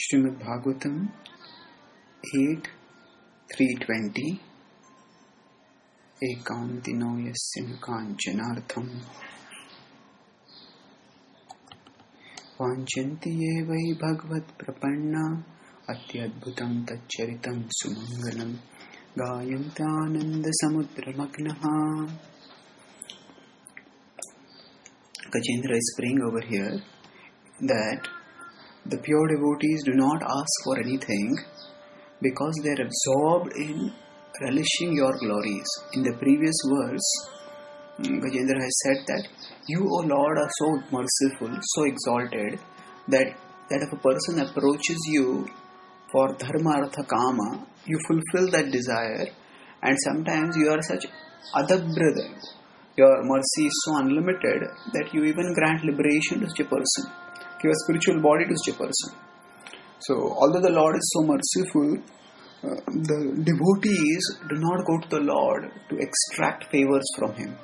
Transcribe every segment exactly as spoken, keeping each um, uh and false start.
Srimad Bhagavatam eight three twenty Ekantino yasya kanchanartham Vanchanti ye vai bhagavat prapanna Atyadbhutam taccharitam sumangalam Gayantananda samudramagnaha. Gajendra is praying over here that the pure devotees do not ask for anything because they are absorbed in relishing your glories. In the previous verse, Gajendra has said that you, O Lord, are so merciful, so exalted that, that if a person approaches you for dharma, artha, kama, you fulfill that desire, and sometimes you are such adabhrada. Your mercy is so unlimited that you even grant liberation to such a person. Give a spiritual body to such a person. So, although the Lord is so merciful, uh, the devotees do not go to the Lord to extract favors from Him.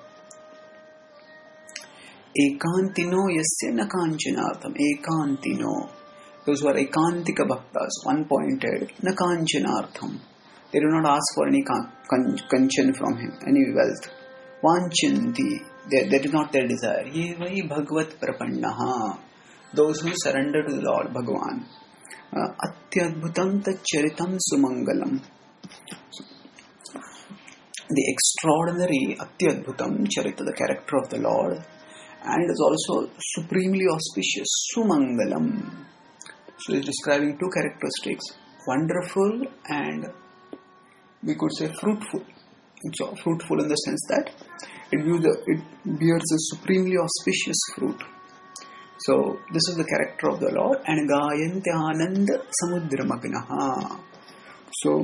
Ekantino yasya na kanchanartham. Ekantino. Those who are ekantika bhaktas, one-pointed, na kanchanartham. They do not ask for any kanchan from Him, any wealth. Vanchanti. That is not their desire. Ye vai bhagavat prapannaha. Those who surrender to the Lord Bhagavan. Atyadbhutam taccharitam sumangalam. The extraordinary Atyadbhutam charita, the character of the Lord, and it is also supremely auspicious, sumangalam. So he is describing two characteristics, wonderful and we could say fruitful. It's fruitful in the sense that it bears a supremely auspicious fruit. So, this is the character of the Lord. And Gayanti Ananda Samudramagnaha. So,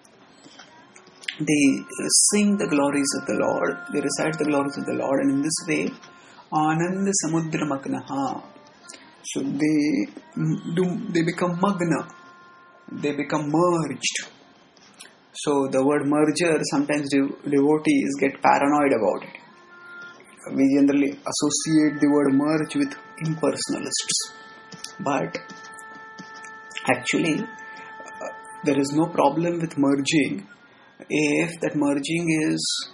they sing the glories of the Lord. They recite the glories of the Lord. And in this way, Ananda Samudramagnaha. So, they, do, they become magna. They become merged. So, the word merger, sometimes devotees get paranoid about it. We generally associate the word merge with impersonalists, but actually uh, there is no problem with merging if that merging is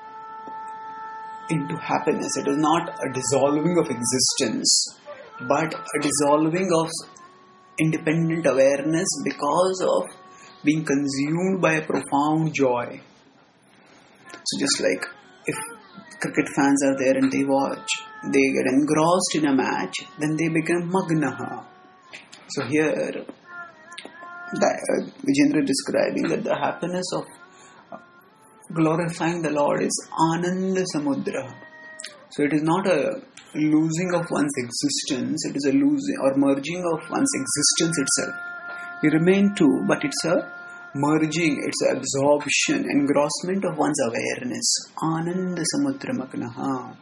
into happiness. It is not a dissolving of existence, but a dissolving of independent awareness because of being consumed by a profound joy. So just like if cricket fans are there and they watch, they get engrossed in a match, then they become magnaha. So here, uh, Vijendra is describing that the happiness of glorifying the Lord is ananda samudra. So it is not a losing of one's existence, it is a losing or merging of one's existence itself. We remain two, but it's a merging, it's an absorption, engrossment of one's awareness. Ananda samudra magnaha.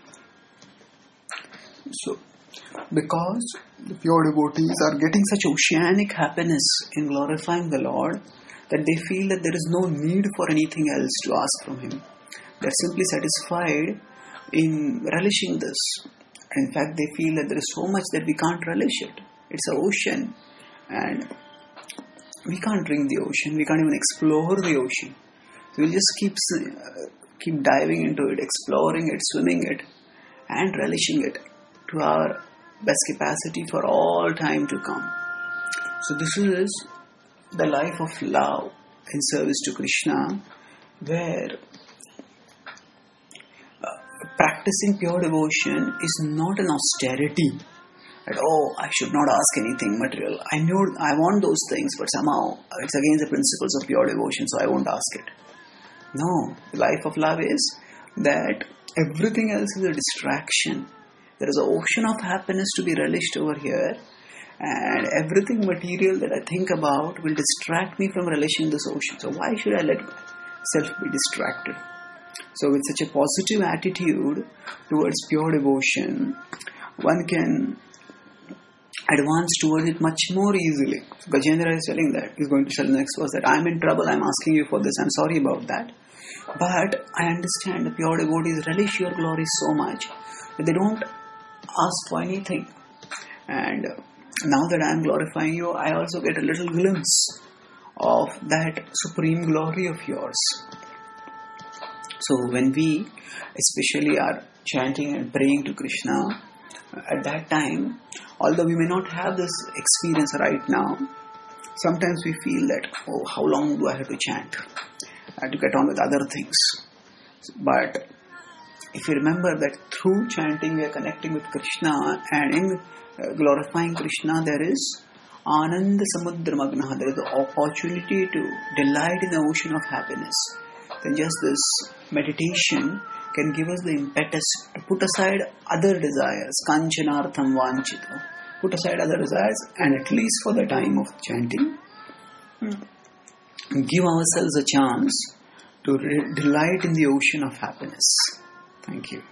So, because the pure devotees are getting such oceanic happiness in glorifying the Lord that they feel that there is no need for anything else to ask from Him. They are simply satisfied in relishing this. In fact, they feel that there is so much that we can't relish it. It's an ocean and we can't drink the ocean, we can't even explore the ocean. So we'll just keep, uh, keep diving into it, exploring it, swimming it and relishing it to our best capacity for all time to come. So this is the life of love in service to Krishna, where uh, practicing pure devotion is not an austerity. That, oh, I should not ask anything material. I know I want those things, but somehow it's against the principles of pure devotion, so I won't ask it. No, the life of love is that everything else is a distraction. There is an ocean of happiness to be relished over here, and everything material that I think about will distract me from relishing this ocean. So why should I let myself be distracted? So with such a positive attitude towards pure devotion, one can advance towards it much more easily. So Gajendra is telling that. He's going to tell the next verse that I'm in trouble, I'm asking you for this, I'm sorry about that. But I understand the pure devotees relish your glory so much that they don't ask for anything. And now that I am glorifying you, I also get a little glimpse of that supreme glory of yours. So when we especially are chanting and praying to Krishna, at that time, although we may not have this experience right now, sometimes we feel that, oh, how long do I have to chant? I have to get on with other things. But if you remember that through chanting we are connecting with Krishna, and in uh, glorifying Krishna there is Ananda Samudra Magna, there is the opportunity to delight in the ocean of happiness. Then just this meditation can give us the impetus to put aside other desires, kanchanartham vanchita, put aside other desires, and at least for the time of chanting, give ourselves a chance to re- delight in the ocean of happiness. Thank you.